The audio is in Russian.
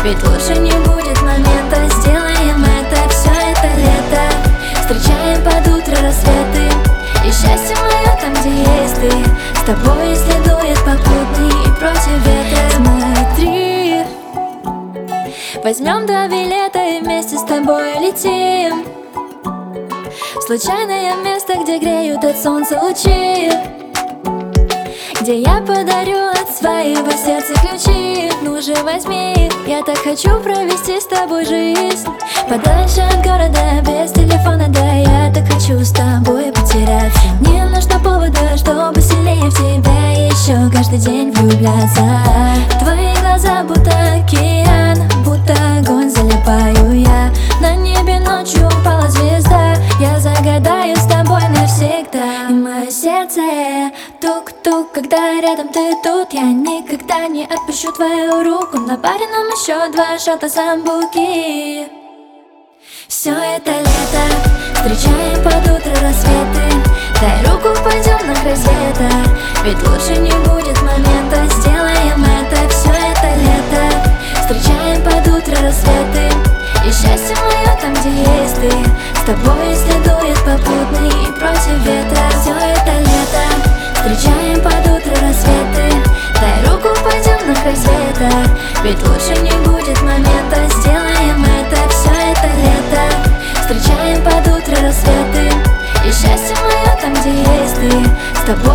Ведь лучше не будет момента. Сделаем это, все это лето. Встречаем под утро рассветы. И счастье мое там, где есть ты. С тобой, если дует попутный и против ветра. Смотри, возьмем 2 билета и вместе с тобой летим в случайное место, где греют от солнца лучи, где я подарю от своего сердца ключи. Ну же возьми, я так хочу провести с тобой жизнь. Подальше от города, без телефона, да, я так хочу с тобой потеряться. Не нужно повода, чтобы сильнее в тебя еще каждый день влюбляться. Твои глаза будто океан, будто огонь залипаю я. На небе ночью упала звезда, я загадаю с тобой навсегда. И мое сердце тук-тук, когда рядом ты тут. Я никогда не отпущу твою руку. На паре нам еще 2 шота самбуки. Все это лето, встречаем под утро рассветы. Дай руку, пойдем на край света. Ведь лучше не будет момента. Сделаем это, все это лето. Встречаем под утро рассветы. И счастье мое там, где есть ты. С тобой, если дует попутный и против ветра. Все это лето, встречаем под утро рассветы. Дай руку, пойдем на край света. Ведь лучше не будет момента. Сделаем это, все это лето. Встречаем под утро рассветы. И счастье мое там, где есть ты. С тобой.